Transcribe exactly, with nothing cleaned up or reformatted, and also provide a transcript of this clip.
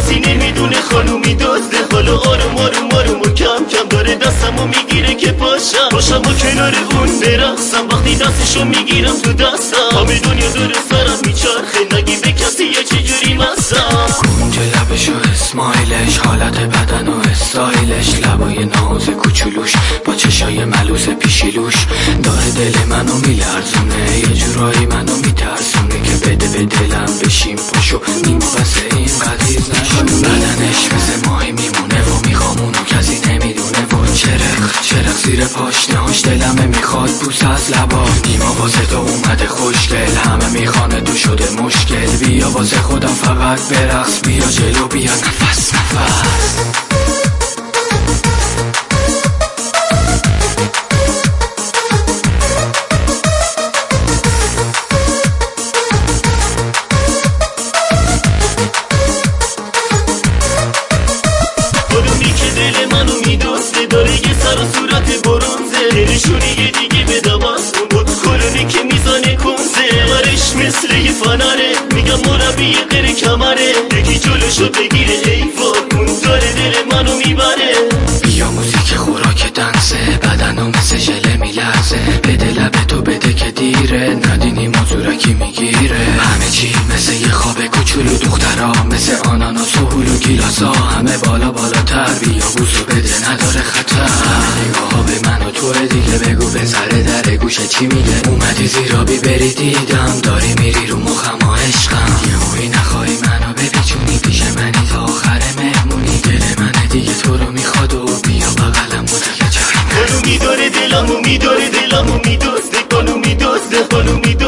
کسی نمیدونه خانومی دزده. حالا آروم آروم آروم و کم کم داره دستمو میگیره که پاشم پاشم و کنار اون برقصم. وقتی دستشو میگیرم تو دستم همه دنیا دور سرم میچرخه. نگی به کسی یا چجوری مستم. گونج لبش و اسمایلش، حالت بدن و استایلش، لبای ناز کوچولوش با چشای ملوس پیشیلوش داره دل منو میلرزونه. یه جورایی منو میترسونه که بده به دلم بشیم پاشو نیمه واسه این قدیز نشون. بدنش مثل ماهی میمونه و میخوام اونو کسی نمیدونه و چرخ چرخ زیر پاشنهاش دلمه میخواد بوس از لبا. نیما واسه تو اومده خوشگل، همه میخوانه تو شده مشکل. بیا واسه خودم فقط برقص، بیا جلو بیا نفس نفس. داره یه سر و صورت برونزه، دلشونی یه دیگه به دماستون بود کلونی که میزانه کنزه. مرش مثل یه فناره، میگم مربی غیر کمره، یکی جلوشو بگیره حیوان اون داره دل منو میبره. بیا موزیک خوراک دنسه، بدنم مثل ژله میلرزه، بده لب تو بده که دیره، ندینی مزورکی میگیره. همه چی مثل یه خواب کوچولو، دخترها مثل آناناس و هلو گیلاسا همه بالا بالاتر. بیا بوسو بده نداره خطر. همه نگاه ها به من و توه دیگه، بگو به سر در گوشه چی میگه. اومدی زیرابی بری دیدم، داری میری رو مخم و عشقم. یه موی نخواهی منو بپیچونی، پیش منی تا آخر مهمونی. دل من دیگه تو رو میخواد و بیا بغلم و دیگه چرم. خانومی داره دلمو میداره دلمو میدزده، خانومی دزده خانومی دزده.